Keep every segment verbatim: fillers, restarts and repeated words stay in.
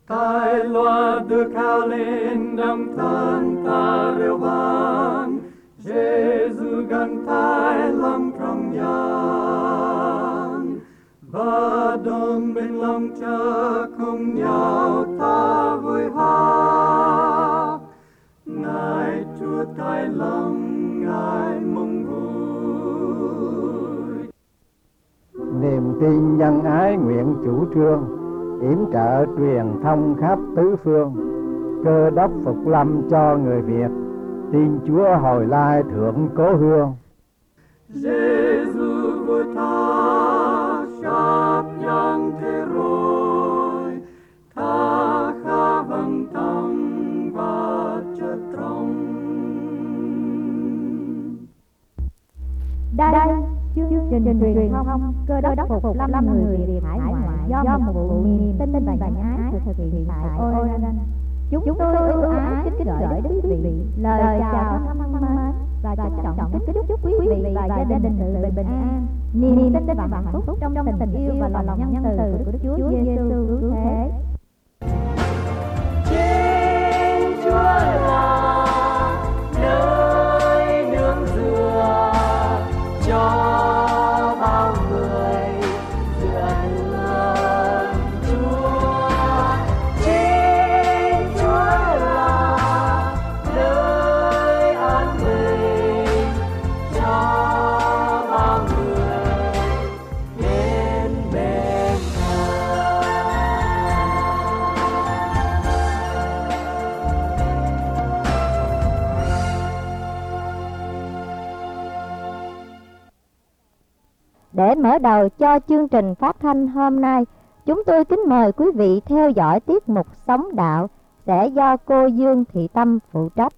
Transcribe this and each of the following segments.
Tài loa được cao lên đấng thân ta reo vang, Giêsu gần thái lòng trong gian, và đồng bên lòng cha cùng nhau ta vui hát. Ngài Chúa thái lòng, Ngài mong vui. Niềm tin nhân ái nguyện chủ trương, yểm trợ truyền thông khắp tứ phương. Cơ đốc phục lâm cho người Việt, tin Chúa hồi lai thượng cố hương. Giêsu vua tha sắp yang thế rồi, tha khá vâng tâm và chất trong. Đây chương trình truyền thông Cơ đốc phục lâm người Việt hải ngoại do một vụ niềm tin và nhân ái thực hiện tại Oregon. Chúng tôi ưu ái kính gửi đến quý vị lời chào thân mến và trân trọng kính chúc quý vị và gia đình sự bình an, niềm tin và hạnh phúc trong tình yêu và lòng nhân từ của Đức Chúa Giêsu cứu thế. Trên Chúa là nơi nương dựa cho bao người dựa nương Chúa. Trên Chúa là nơi an bình cho bao người đến bên Để mở đầu cho chương trình phát thanh hôm nay, chúng tôi kính mời quý vị theo dõi tiết mục Sống Đạo sẽ do cô Dương Thị Tâm phụ trách.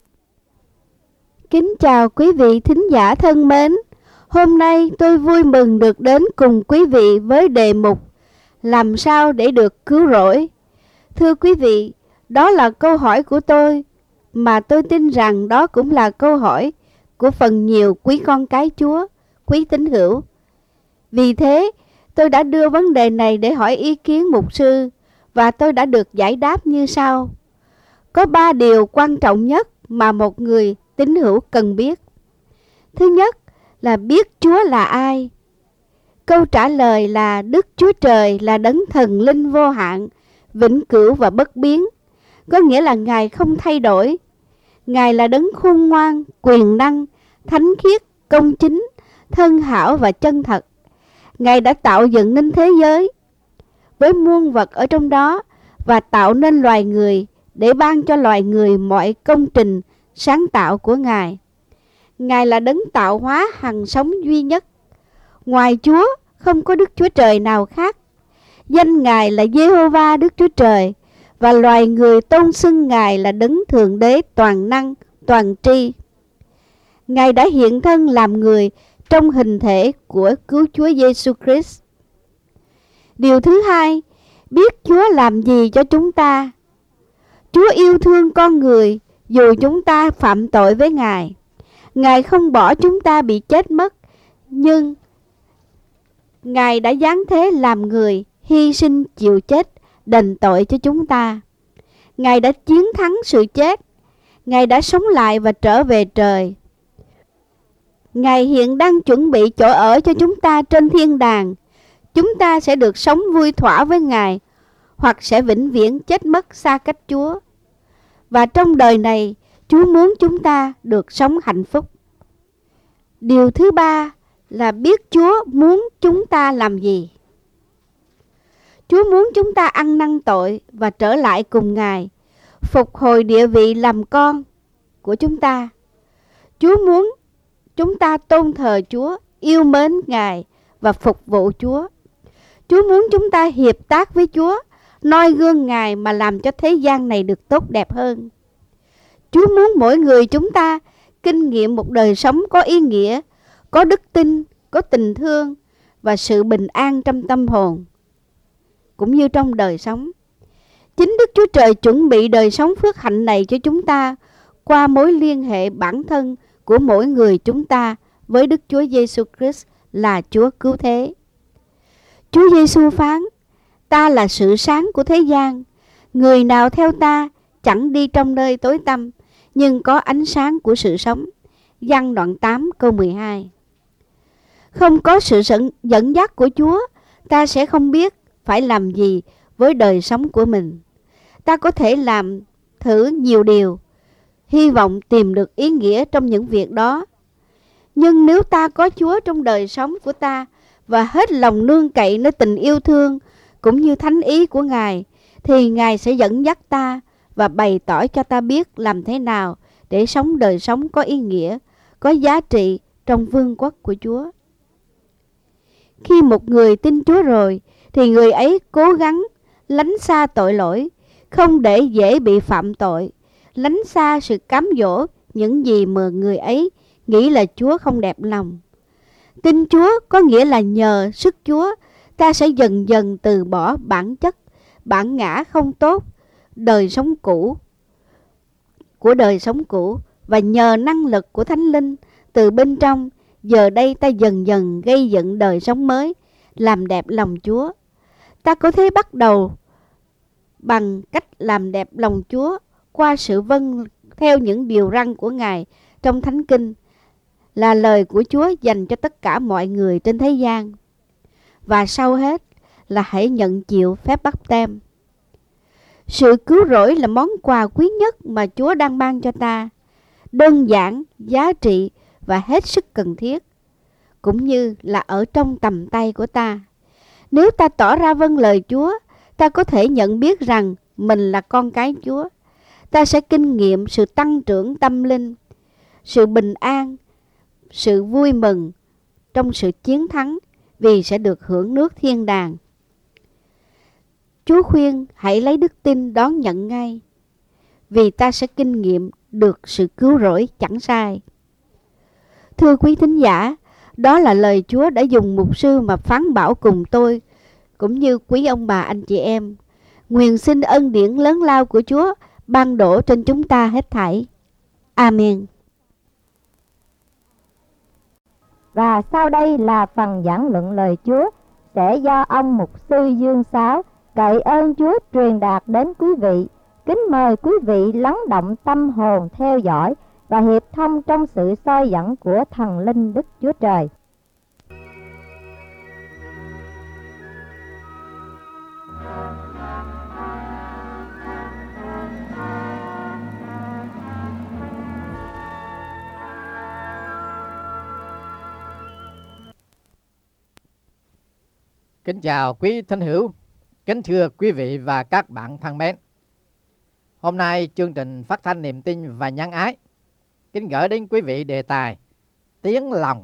Kính chào quý vị thính giả thân mến. Hôm nay tôi vui mừng được đến cùng quý vị với đề mục Làm sao để được cứu rỗi. Thưa quý vị, đó là câu hỏi của tôi, mà tôi tin rằng đó cũng là câu hỏi của phần nhiều quý con cái Chúa, quý tín hữu. Vì thế, tôi đã đưa vấn đề này để hỏi ý kiến mục sư, và tôi đã được giải đáp như sau. Có ba điều quan trọng nhất mà một người tín hữu cần biết. Thứ nhất là biết Chúa là ai. Câu trả lời là Đức Chúa Trời là đấng thần linh vô hạn, vĩnh cửu và bất biến. Có nghĩa là Ngài không thay đổi. Ngài là đấng khôn ngoan, quyền năng, thánh khiết, công chính, thân hảo và chân thật. Ngài đã tạo dựng nên thế giới với muôn vật ở trong đó và tạo nên loài người để ban cho loài người mọi công trình sáng tạo của Ngài. Ngài là đấng tạo hóa hằng sống duy nhất. Ngoài Chúa không có Đức Chúa Trời nào khác. Danh Ngài là Giê-hô-va Đức Chúa Trời, và loài người tôn xưng Ngài là đấng thượng đế toàn năng, toàn tri. Ngài đã hiện thân làm người trong hình thể của cứu Chúa Giêsu Christ. Điều thứ hai, biết Chúa làm gì cho chúng ta. Chúa yêu thương con người dù chúng ta phạm tội với Ngài. Ngài không bỏ chúng ta bị chết mất, nhưng Ngài đã giáng thế làm người, hy sinh chịu chết, đền tội cho chúng ta. Ngài đã chiến thắng sự chết. Ngài đã sống lại và trở về trời. Ngài hiện đang chuẩn bị chỗ ở cho chúng ta trên thiên đàng. Chúng ta sẽ được sống vui thỏa với Ngài, hoặc sẽ vĩnh viễn chết mất xa cách Chúa. Và trong đời này, Chúa muốn chúng ta được sống hạnh phúc. Điều thứ ba là biết Chúa muốn chúng ta làm gì. Chúa muốn chúng ta ăn năn tội và trở lại cùng Ngài, phục hồi địa vị làm con của chúng ta. Chúa muốn chúng ta tôn thờ Chúa, yêu mến Ngài và phục vụ Chúa. Chúa muốn chúng ta hiệp tác với Chúa, noi gương Ngài mà làm cho thế gian này được tốt đẹp hơn. Chúa muốn mỗi người chúng ta kinh nghiệm một đời sống có ý nghĩa, có đức tin, có tình thương và sự bình an trong tâm hồn, cũng như trong đời sống. Chính Đức Chúa Trời chuẩn bị đời sống phước hạnh này cho chúng ta qua mối liên hệ bản thân của mỗi người chúng ta với Đức Chúa Giêsu Christ là Chúa cứu thế. Chúa Giêsu phán: Ta là sự sáng của thế gian. Người nào theo ta chẳng đi trong nơi tối tăm, nhưng có ánh sáng của sự sống. Giăng đoạn tám câu mười hai. Không có sự dẫn dắt của Chúa, ta sẽ không biết phải làm gì với đời sống của mình. Ta có thể làm thử nhiều điều, hy vọng tìm được ý nghĩa trong những việc đó. Nhưng nếu ta có Chúa trong đời sống của ta và hết lòng nương cậy nơi tình yêu thương cũng như thánh ý của Ngài, thì Ngài sẽ dẫn dắt ta và bày tỏ cho ta biết làm thế nào để sống đời sống có ý nghĩa, có giá trị trong vương quốc của Chúa. Khi một người tin Chúa rồi, thì người ấy cố gắng lánh xa tội lỗi, không để dễ bị phạm tội, lánh xa sự cám dỗ những gì mà người ấy nghĩ là Chúa không đẹp lòng. Tin Chúa có nghĩa là nhờ sức Chúa, ta sẽ dần dần từ bỏ bản chất, bản ngã không tốt, đời sống cũ, của đời sống cũ, và nhờ năng lực của Thánh Linh từ bên trong, giờ đây ta dần dần gây dựng đời sống mới, làm đẹp lòng Chúa. Ta có thể bắt đầu bằng cách làm đẹp lòng Chúa qua sự vâng theo những điều răn của Ngài trong Thánh Kinh, là lời của Chúa dành cho tất cả mọi người trên thế gian. Và sau hết là hãy nhận chịu phép báp têm. Sự cứu rỗi là món quà quý nhất mà Chúa đang ban cho ta, đơn giản, giá trị và hết sức cần thiết, cũng như là ở trong tầm tay của ta. Nếu ta tỏ ra vâng lời Chúa, ta có thể nhận biết rằng mình là con cái Chúa. Ta sẽ kinh nghiệm sự tăng trưởng tâm linh, sự bình an, sự vui mừng trong sự chiến thắng, vì sẽ được hưởng nước thiên đàng. Chúa khuyên hãy lấy đức tin đón nhận ngay, vì ta sẽ kinh nghiệm được sự cứu rỗi chẳng sai. Thưa quý thính giả, đó là lời Chúa đã dùng mục sư mà phán bảo cùng tôi, cũng như quý ông bà anh chị em. Nguyện xin ân điển lớn lao của Chúa ban đổ trên chúng ta hết thảy. Amen. Và sau đây là phần giảng luận lời Chúa sẽ do ông mục sư Dương Sáo cậy ơn Chúa truyền đạt đến quý vị. Kính mời quý vị lắng động tâm hồn theo dõi và hiệp thông trong sự soi dẫn của thần linh Đức Chúa Trời. Kính chào quý thính hữu, kính thưa quý vị và các bạn thân mến. Hôm nay chương trình phát thanh niềm tin và nhân ái kính gửi đến quý vị đề tài tiếng lòng.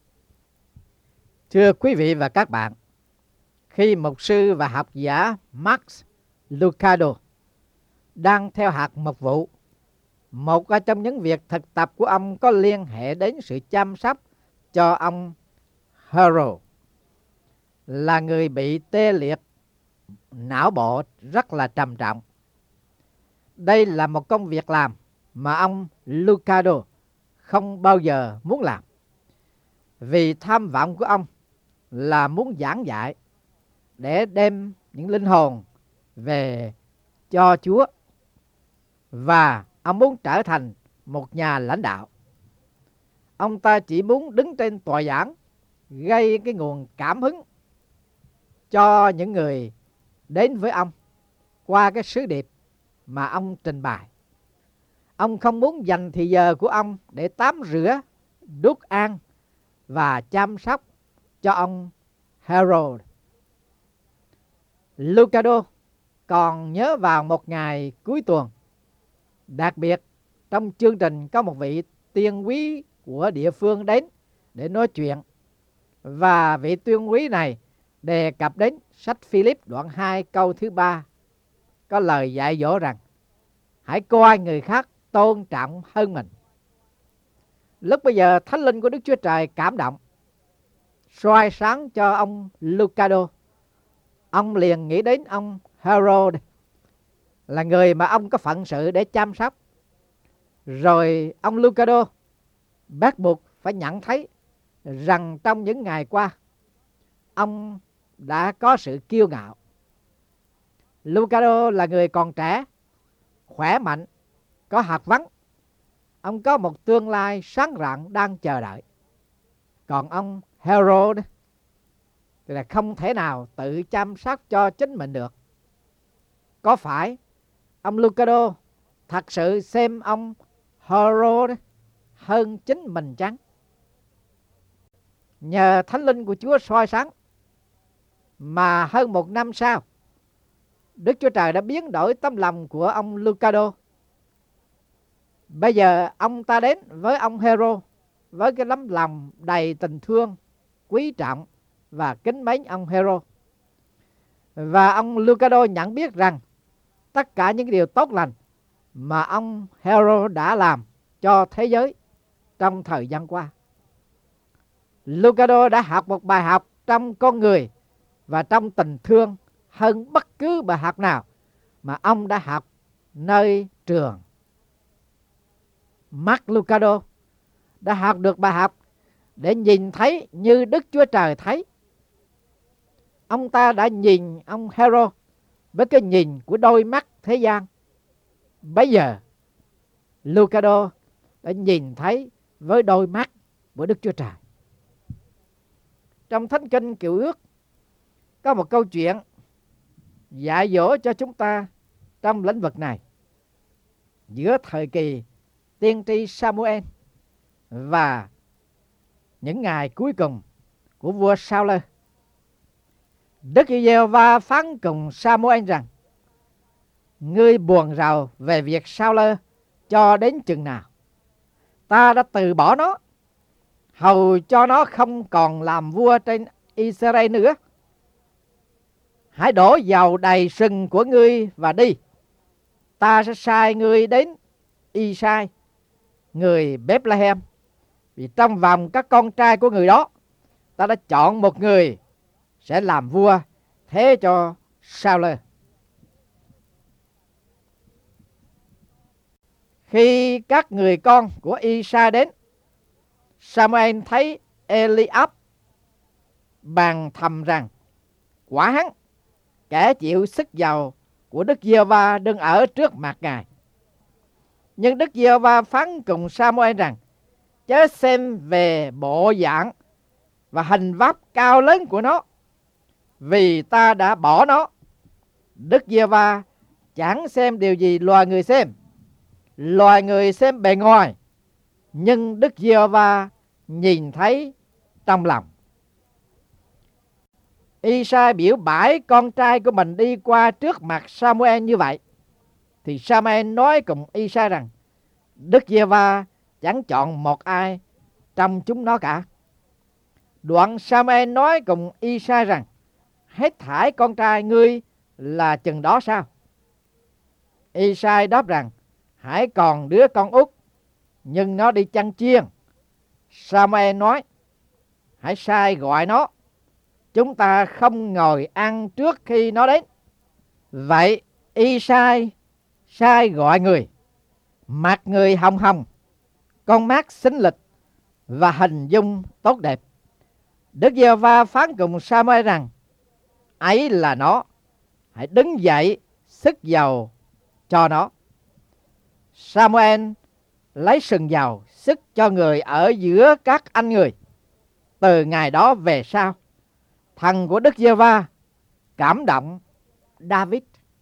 Thưa quý vị và các bạn, khi mục sư và học giả Max Lucado đang theo học mục vụ, một trong những việc thực tập của ông có liên hệ đến sự chăm sóc cho ông Harold, là người bị tê liệt não bộ rất là trầm trọng. Đây là một công việc làm mà ông Lucado không bao giờ muốn làm, vì tham vọng của ông là muốn giảng dạy để đem những linh hồn về cho Chúa, và ông muốn trở thành một nhà lãnh đạo. Ông ta chỉ muốn đứng trên tòa giảng, gây cái nguồn cảm hứng cho những người đến với ông qua cái sứ điệp mà ông trình bày. Ông không muốn dành thời giờ của ông để tắm rửa, đút ăn và chăm sóc cho ông Harold. Lucado còn nhớ vào một ngày cuối tuần, đặc biệt trong chương trình có một vị tiên quý của địa phương đến để nói chuyện, và vị tiên quý này đề cập đến sách Philip đoạn hai câu thứ ba, có lời dạy dỗ rằng hãy coi người khác tôn trọng hơn mình. Lúc bây giờ Thánh Linh của Đức Chúa Trời cảm động, soi sáng cho ông Lucado. Ông liền nghĩ đến ông Harold là người mà ông có phận sự để chăm sóc. Rồi ông Lucado bắt buộc phải nhận thấy rằng trong những ngày qua ông đã có sự kiêu ngạo. Lucado là người còn trẻ, khỏe mạnh, có hạt vấn. Ông có một tương lai sáng rạng đang chờ đợi. Còn ông Harold thì là không thể nào tự chăm sóc cho chính mình được. Có phải ông Lucado thật sự xem ông Harold hơn chính mình chăng? Nhờ Thánh Linh của Chúa soi sáng mà hơn một năm sau, Đức Chúa Trời đã biến đổi tấm lòng của ông Lucado. Bây giờ ông ta đến với ông Harold với cái tấm lòng đầy tình thương, quý trọng và kính mến ông Harold. Và ông Lucado nhận biết rằng tất cả những điều tốt lành mà ông Harold đã làm cho thế giới trong thời gian qua. Lucado đã học một bài học trong con người và trong tình thương hơn bất cứ bài học nào mà ông đã học nơi trường. Mark Lucado đã học được bài học để nhìn thấy như Đức Chúa Trời thấy. Ông ta đã nhìn ông Harold với cái nhìn của đôi mắt thế gian. Bây giờ Lucado đã nhìn thấy với đôi mắt của Đức Chúa Trời. Trong Thánh Kinh Cựu Ước có một câu chuyện dạy dỗ cho chúng ta trong lĩnh vực này. Giữa thời kỳ tiên tri Samuel và những ngày cuối cùng của vua Saul, Đức Giê-hô-va phán cùng Samuel rằng: ngươi buồn rầu về việc Saul cho đến chừng nào? Ta đã từ bỏ nó, hầu cho nó không còn làm vua trên Israel nữa. Hãy đổ dầu đầy sừng của ngươi và đi. Ta sẽ sai ngươi đến Isai, người Bethlehem, vì trong vòng các con trai của người đó, ta đã chọn một người sẽ làm vua thế cho Saul. Khi các người con của Isai đến, Samuel thấy Eliab bàn thầm rằng: quả hắn, kẻ chịu sức dầu của Đức Giê-hô-va đứng ở trước mặt Ngài. Nhưng Đức Giê-hô-va phán cùng Samuel rằng: chớ xem về bộ dạng và hình vóc cao lớn của nó, vì ta đã bỏ nó. Đức Giê-hô-va chẳng xem điều gì loài người xem. Loài người xem bề ngoài, nhưng Đức Giê-hô-va nhìn thấy trong lòng. Isai biểu bãi con trai của mình đi qua trước mặt Samuel như vậy, thì Samuel nói cùng Isai rằng: Đức Giê-hô-va chẳng chọn một ai trong chúng nó cả. Đoạn Samuel nói cùng Isai rằng: hết thải con trai ngươi là chừng đó sao? Isai đáp rằng: hãy còn đứa con út, nhưng nó đi chăn chiên. Samuel nói: hãy sai gọi nó, chúng ta không ngồi ăn trước khi nó đến. Vậy Isai sai gọi người, mặt người hồng hồng, con mắt xinh lịch và hình dung tốt đẹp. Đức Giê-hô-va phán cùng Samuel rằng: ấy là nó, hãy đứng dậy sức dầu cho nó. Samuel lấy sừng dầu sức cho người ở giữa các anh người. Từ ngày đó về sau, thần của Đức Giê-hô-va cảm động David.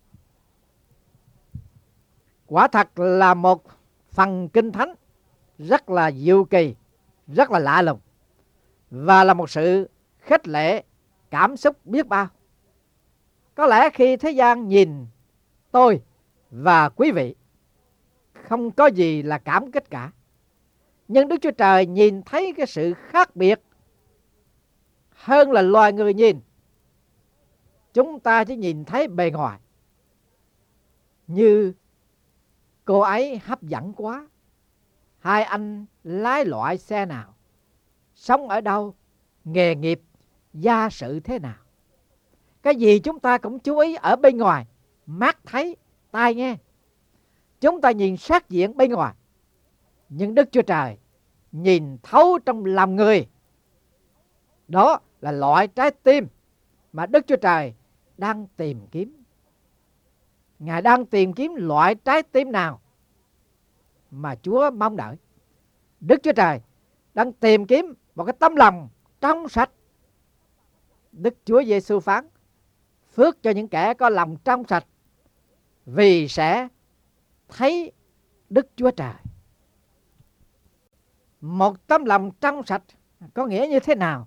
Quả thật là một phần kinh thánh rất là diệu kỳ, rất là lạ lùng, và là một sự khích lệ cảm xúc biết bao. Có lẽ khi thế gian nhìn tôi và quý vị, không có gì là cảm kích cả. Nhưng Đức Chúa Trời nhìn thấy cái sự khác biệt hơn là loài người nhìn. Chúng ta chỉ nhìn thấy bề ngoài, như cô ấy hấp dẫn quá, hai anh lái loại xe nào, sống ở đâu, nghề nghiệp, gia sự thế nào. Cái gì chúng ta cũng chú ý ở bên ngoài, mắt thấy, tai nghe. Chúng ta nhìn sát diện bên ngoài, nhưng Đức Chúa Trời nhìn thấu trong lòng người. Đó là loại trái tim mà Đức Chúa Trời đang tìm kiếm. Ngài đang tìm kiếm loại trái tim nào mà Chúa mong đợi. Đức Chúa Trời đang tìm kiếm một cái tấm lòng trong sạch. Đức Chúa Giêsu phán: phước cho những kẻ có lòng trong sạch, vì sẽ thấy Đức Chúa Trời. Một tấm lòng trong sạch có nghĩa như thế nào?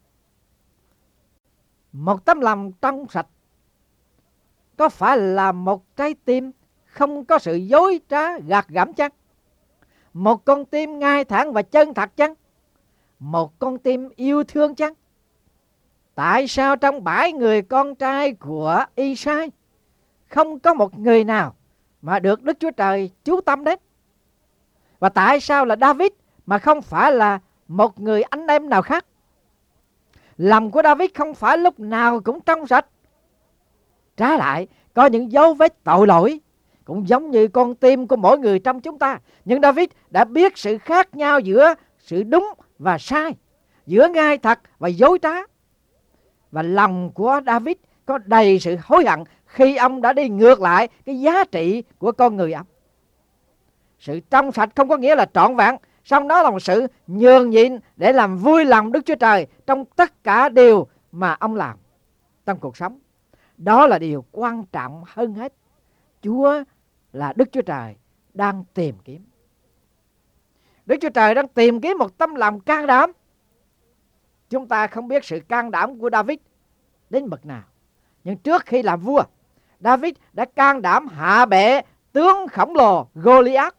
Một tấm lòng trong sạch có phải là một trái tim không có sự dối trá gạt gẫm chăng? Một con tim ngay thẳng và chân thật chăng? Một con tim yêu thương chăng? Tại sao trong bảy người con trai của Isai không có một người nào mà được Đức Chúa Trời chú tâm đến? Và tại sao là David mà không phải là một người anh em nào khác? Lòng của David không phải lúc nào cũng trong sạch. Trái lại, có những dấu vết tội lỗi, cũng giống như con tim của mỗi người trong chúng ta. Nhưng David đã biết sự khác nhau giữa sự đúng và sai, giữa ngay thật và dối trá. Và lòng của David có đầy sự hối hận khi ông đã đi ngược lại cái giá trị của con người ông. Sự trong sạch không có nghĩa là trọn vẹn, song đó là một sự nhường nhịn để làm vui lòng Đức Chúa Trời trong tất cả điều mà ông làm trong cuộc sống. Đó là điều quan trọng hơn hết. Chúa là Đức Chúa Trời đang tìm kiếm. Đức Chúa Trời đang tìm kiếm một tấm lòng can đảm. Chúng ta không biết sự can đảm của David đến bậc nào, nhưng trước khi làm vua, David đã can đảm hạ bệ tướng khổng lồ Goliath.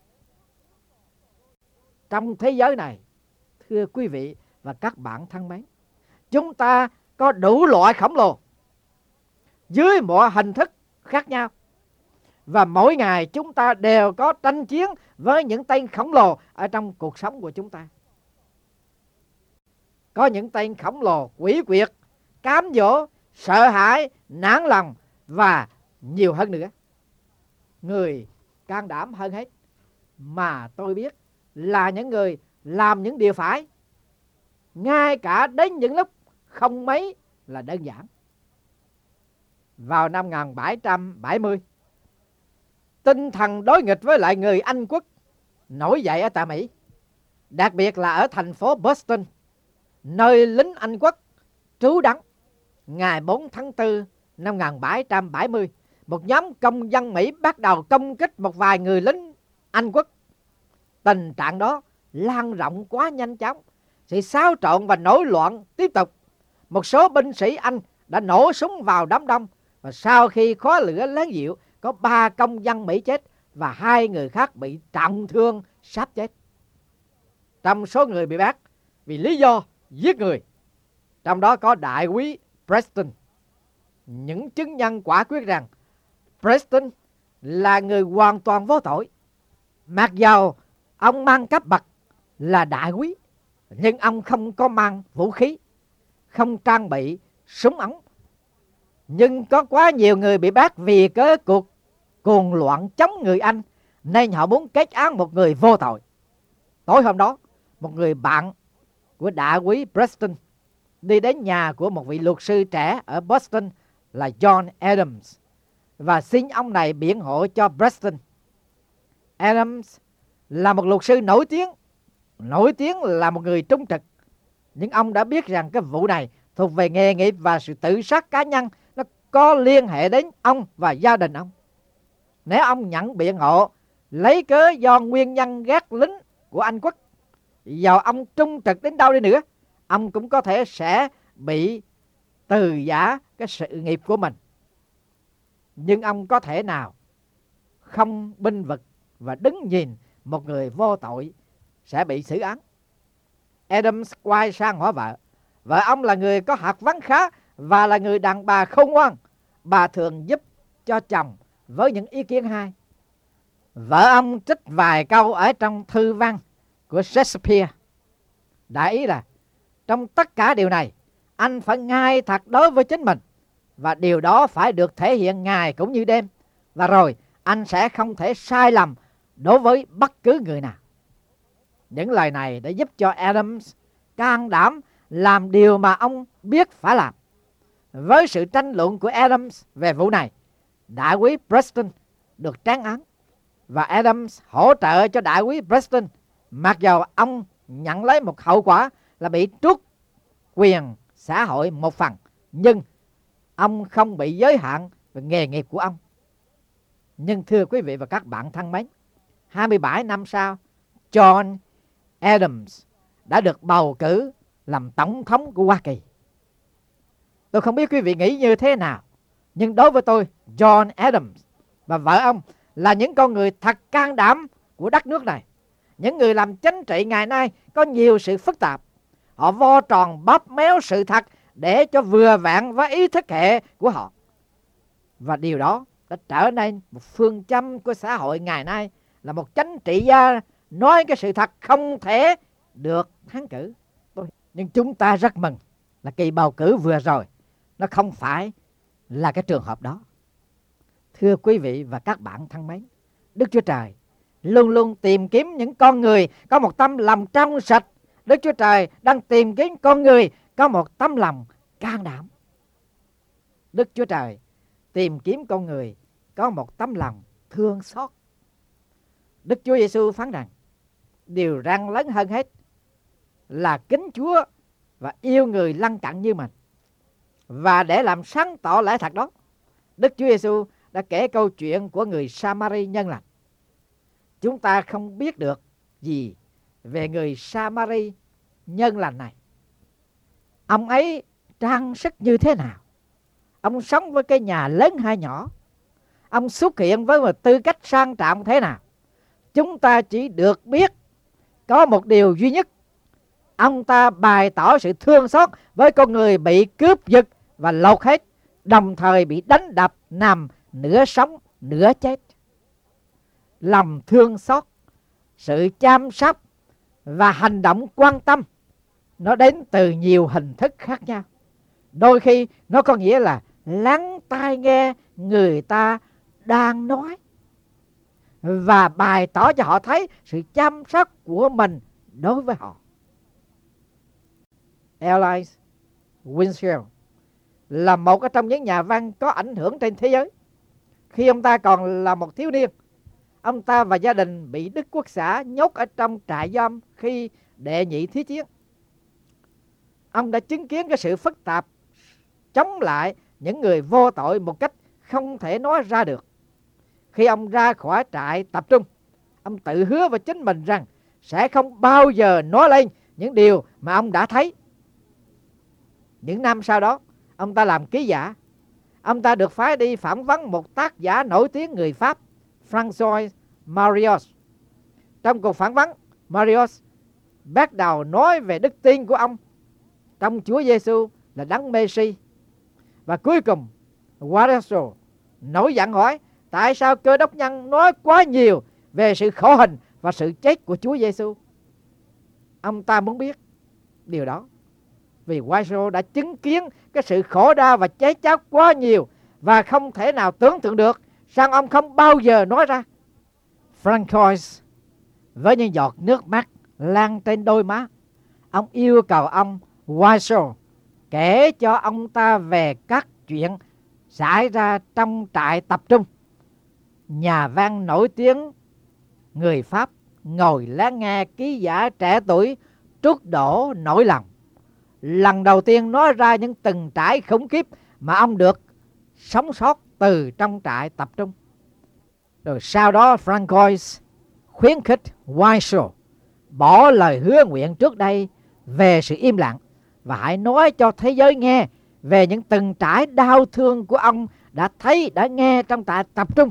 Trong thế giới này, thưa quý vị và các bạn thân mến, chúng ta có đủ loại khổng lồ dưới mọi hình thức khác nhau. Và mỗi ngày chúng ta đều có tranh chiến với những tên khổng lồ ở trong cuộc sống của chúng ta. Có những tên khổng lồ quỷ quyệt, cám dỗ, sợ hãi, nản lòng và nhiều hơn nữa. Người can đảm hơn hết mà tôi biết là những người làm những điều phải, ngay cả đến những lúc không mấy là đơn giản. Vào năm một nghìn bảy trăm bảy mươi, tinh thần đối nghịch với lại người Anh quốc nổi dậy ở tại Mỹ, đặc biệt là ở thành phố Boston, nơi lính Anh quốc trú đóng. Ngày bốn tháng tư năm một nghìn bảy trăm bảy mươi, một nhóm công dân Mỹ bắt đầu công kích một vài người lính Anh quốc. Tình trạng đó lan rộng quá nhanh chóng, sự xáo trộn và nổi loạn tiếp tục. Một số binh sĩ Anh đã nổ súng vào đám đông, và sau khi khói lửa lớn dịu, có ba công dân Mỹ chết và hai người khác bị trọng thương sắp chết. Trong số người bị bắt vì lý do giết người, trong đó có đại úy Preston. Những chứng nhân quả quyết rằng Preston là người hoàn toàn vô tội. Mặc dầu ông mang cấp bậc là đại úy, nhưng ông không có mang vũ khí, không trang bị súng ống. Nhưng có quá nhiều người bị bắt vì cái cuộc cuồng loạn chống người Anh, nên họ muốn kết án một người vô tội. Tối hôm đó, một người bạn của đại úy Preston đi đến nhà của một vị luật sư trẻ ở Boston là John Adams và xin ông này biện hộ cho Preston. Adams là một luật sư nổi tiếng, nổi tiếng là một người trung trực, nhưng ông đã biết rằng cái vụ này thuộc về nghề nghiệp và sự tự sát cá nhân, nó có liên hệ đến ông và gia đình ông. Nếu ông nhận biện hộ lấy cớ do nguyên nhân ghét lính của Anh quốc, dầu ông trung trực đến đâu đi nữa, ông cũng có thể sẽ bị từ giã cái sự nghiệp của mình. Nhưng ông có thể nào không binh vực và đứng nhìn một người vô tội sẽ bị xử án? Adams quay sang hỏi vợ. Vợ ông là người có học vấn khá và là người đàn bà khôn ngoan. Bà thường giúp cho chồng với những ý kiến hay. Vợ ông trích vài câu ở trong thư văn của Shakespeare. Đại ý là trong tất cả điều này, anh phải ngay thật đối với chính mình, và điều đó phải được thể hiện ngày cũng như đêm. Và rồi anh sẽ không thể sai lầm đối với bất cứ người nào. Những lời này đã giúp cho Adams can đảm làm điều mà ông biết phải làm. Với sự tranh luận của Adams về vụ này, đại úy Preston được trán án. Và Adams hỗ trợ cho đại úy Preston, mặc dầu ông nhận lấy một hậu quả là bị truất quyền xã hội một phần, nhưng ông không bị giới hạn về nghề nghiệp của ông. Nhưng thưa quý vị và các bạn thân mến, hai mươi bảy năm sau, John Adams đã được bầu cử làm tổng thống của Hoa Kỳ. Tôi không biết quý vị nghĩ như thế nào, nhưng đối với tôi, John Adams và vợ ông là những con người thật can đảm của đất nước này. Những người làm chính trị ngày nay có nhiều sự phức tạp. Họ vo tròn bóp méo sự thật để cho vừa vặn với ý thức hệ của họ. Và điều đó đã trở nên một phương châm của xã hội ngày nay, là một chính trị gia nói cái sự thật không thể được thắng cử. Nhưng chúng ta rất mừng là kỳ bầu cử vừa rồi nó không phải là cái trường hợp đó. Thưa quý vị và các bạn thân mến, Đức Chúa Trời luôn luôn tìm kiếm những con người có một tâm lòng trong sạch. Đức Chúa Trời đang tìm kiếm con người có một tấm lòng can đảm. Đức Chúa Trời tìm kiếm con người có một tấm lòng thương xót. Đức Chúa Giêsu phán rằng điều răn lớn hơn hết là kính Chúa và yêu người lân cận như mình. Và để làm sáng tỏ lẽ thật đó, Đức Chúa Giêsu đã kể câu chuyện của người Samari nhân lành. Chúng ta không biết được gì về người Samari nhân lành này. Ông ấy trang sức như thế nào? Ông sống với cái nhà lớn hay nhỏ? Ông xuất hiện với một tư cách sang trọng thế nào? Chúng ta chỉ được biết có một điều duy nhất: ông ta bày tỏ sự thương xót với con người bị cướp giật và lột hết, đồng thời bị đánh đập nằm nửa sống nửa chết. Lòng thương xót, sự chăm sóc và hành động quan tâm nó đến từ nhiều hình thức khác nhau. Đôi khi nó có nghĩa là lắng tai nghe người ta đang nói và bày tỏ cho họ thấy sự chăm sóc của mình đối với họ. Elijah Winsfield là một trong những nhà văn có ảnh hưởng trên thế giới. Khi ông ta còn là một thiếu niên, ông ta và gia đình bị Đức Quốc xã nhốt ở trong trại giam khi đệ nhị thế chiến. Ông đã chứng kiến cái sự phức tạp chống lại những người vô tội một cách không thể nói ra được. Khi ông ra khỏi trại tập trung, ông tự hứa với chính mình rằng sẽ không bao giờ nói lên những điều mà ông đã thấy. Những năm sau đó, ông ta làm ký giả. Ông ta được phái đi phỏng vấn một tác giả nổi tiếng người Pháp, François Marius. Trong cuộc phỏng vấn, Marius bắt đầu nói về đức tin của ông trong Chúa Giêsu là Đấng Messi. Và cuối cùng, Marius nổi giận hỏi tại sao Cơ Đốc nhân nói quá nhiều về sự khổ hình và sự chết của Chúa Giêsu. Ông ta muốn biết điều đó vì Marius đã chứng kiến cái sự khổ đau và chết chóc quá nhiều và không thể nào tưởng tượng được, sao ông không bao giờ nói ra. Francois với những giọt nước mắt lan trên đôi má, ông yêu cầu ông Marius kể cho ông ta về các chuyện xảy ra trong trại tập trung. Nhà văn nổi tiếng người Pháp ngồi lắng nghe ký giả trẻ tuổi trút đổ nỗi lòng, lần đầu tiên nói ra những từng trải khủng khiếp mà ông được sống sót từ trong trại tập trung. Rồi sau đó Francois khuyến khích Marius bỏ lời hứa nguyện trước đây về sự im lặng và hãy nói cho thế giới nghe về những từng trải đau thương của ông đã thấy, đã nghe trong trại tập trung.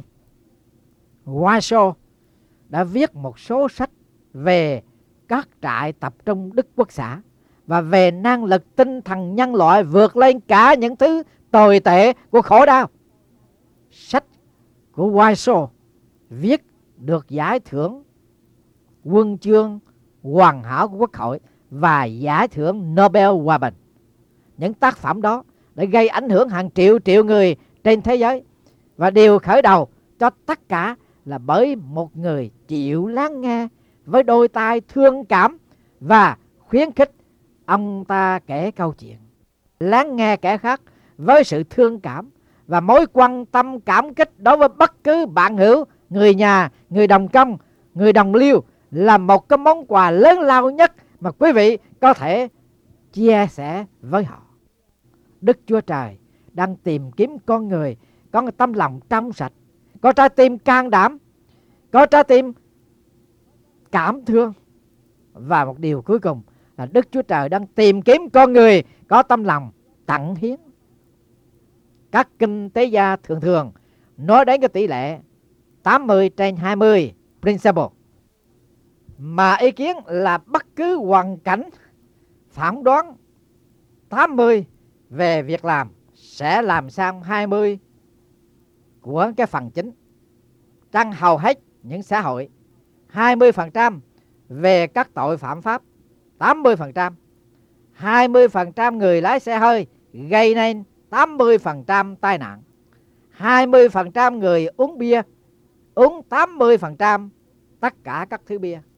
Marius đã viết một số sách về các trại tập trung Đức Quốc xã và về năng lực tinh thần nhân loại vượt lên cả những thứ tồi tệ của khổ đau. Sách của Marius viết được giải thưởng Huân chương Hoàn hảo của Quốc hội và giải thưởng Nobel Hòa bình. Những tác phẩm đó đã gây ảnh hưởng hàng triệu triệu người trên thế giới, và điều khởi đầu cho tất cả là bởi một người chịu lắng nghe với đôi tai thương cảm và khuyến khích ông ta kể câu chuyện. Lắng nghe kẻ khác với sự thương cảm và mối quan tâm cảm kích đối với bất cứ bạn hữu, người nhà, người đồng công, người đồng liêu là một cái món quà lớn lao nhất mà quý vị có thể chia sẻ với họ. Đức Chúa Trời đang tìm kiếm con người có một tâm lòng trong sạch, có trái tim can đảm, có trái tim cảm thương. Và một điều cuối cùng là Đức Chúa Trời đang tìm kiếm con người có tâm lòng tặng hiến. Các kinh tế gia thường thường nói đến cái tỷ lệ tám mươi trên hai mươi principle, mà ý kiến là bất cứ hoàn cảnh phỏng đoán tám mươi về việc làm sẽ làm sang hai mươi của cái phần chính. Trong hầu hết những xã hội, hai mươi phần trăm về các tội phạm pháp, tám mươi phần trăm, hai mươi phần trăm người lái xe hơi gây nên tám mươi phần trăm tai nạn, hai mươi phần trăm người uống bia uống tám mươi phần trăm tất cả các thứ bia.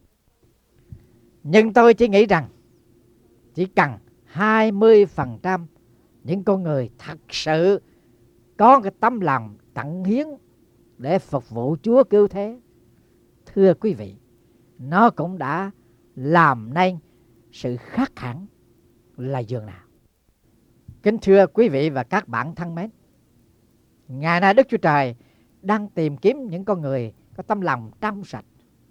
Nhưng tôi chỉ nghĩ rằng chỉ cần hai mươi phần trăm những con người thật sự có cái tấm lòng tận hiến để phục vụ Chúa cứu thế, thưa quý vị, nó cũng đã làm nên sự khác hẳn là dường nào. Kính thưa quý vị và các bạn thân mến, ngày nay Đức Chúa Trời đang tìm kiếm những con người có tâm lòng trong sạch,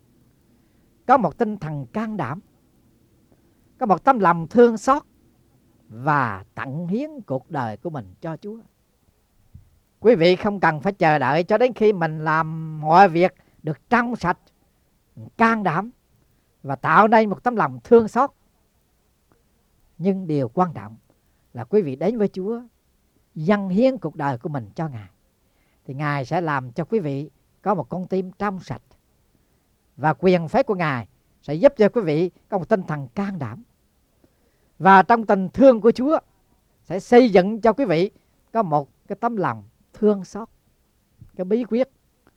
có một tinh thần can đảm, có một tấm lòng thương xót và tận hiến cuộc đời của mình cho Chúa. Quý vị không cần phải chờ đợi cho đến khi mình làm mọi việc được trong sạch, can đảm và tạo nên một tấm lòng thương xót. Nhưng điều quan trọng là quý vị đến với Chúa, dâng hiến cuộc đời của mình cho Ngài, thì Ngài sẽ làm cho quý vị có một con tim trong sạch, và quyền phép của Ngài sẽ giúp cho quý vị có một tinh thần can đảm, và trong tình thương của Chúa sẽ xây dựng cho quý vị có một cái tấm lòng thương xót. Cái bí quyết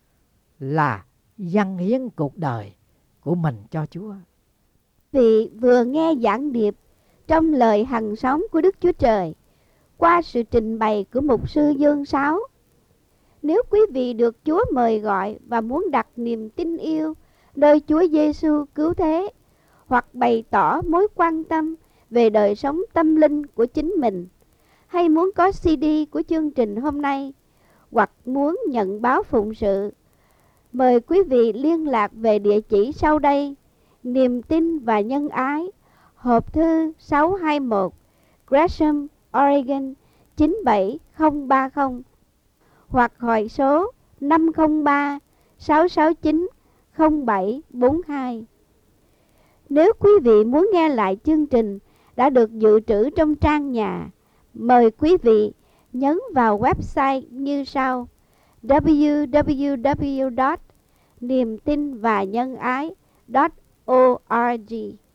là dâng hiến cuộc đời của mình cho Chúa. Vị vừa nghe giảng điệp trong lời hằng sống của Đức Chúa Trời qua sự trình bày của mục sư Dương Sáu. Nếu quý vị được Chúa mời gọi và muốn đặt niềm tin yêu nơi Chúa Giêsu cứu thế, hoặc bày tỏ mối quan tâm về đời sống tâm linh của chính mình, hay muốn có xê đê của chương trình hôm nay, hoặc muốn nhận báo phụng sự, mời quý vị liên lạc về địa chỉ sau đây: Niềm tin và nhân ái, hộp thư sáu hai mốt, Gresham, Oregon chín bảy không ba không, hoặc hỏi số năm không ba sáu sáu chín không bảy bốn hai. Nếu quý vị muốn nghe lại chương trình đã được dự trữ trong trang nhà, mời quý vị nhấn vào website như sau: w w w chấm niềm tin và nhân ái chấm org.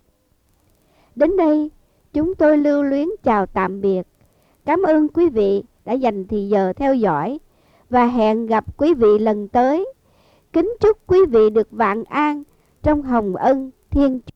Đến đây, chúng tôi lưu luyến chào tạm biệt. Cảm ơn quý vị đã dành thời giờ theo dõi, và hẹn gặp quý vị lần tới. Kính chúc quý vị được vạn an trong hồng ân Thiên Chúa.